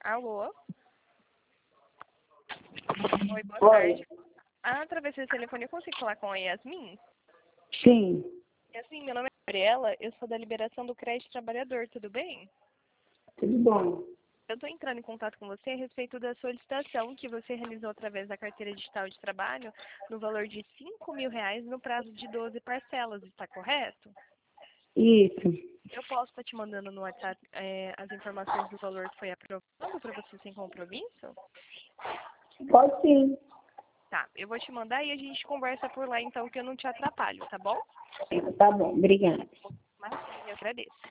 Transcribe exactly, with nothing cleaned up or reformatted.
Alô? Oi, boa Oi. tarde. Ah, através desse telefone eu consigo falar com a Yasmin? Sim, Yasmin, meu nome é Gabriela, eu sou da Liberação do Crédito Trabalhador, tudo bem? tudo bom. Eu estou entrando em contato com você a respeito da solicitação que você realizou através da carteira digital de trabalho no valor de cinco mil reais no prazo de doze parcelas, está correto? Isso. Eu posso estar te mandando no WhatsApp é, as informações do valor que foi aprovado para você sem compromisso? Pode sim. Tá, eu vou te mandar e a gente conversa por lá então que eu não te atrapalho, tá bom? Tá bom, obrigada. Mas eu agradeço.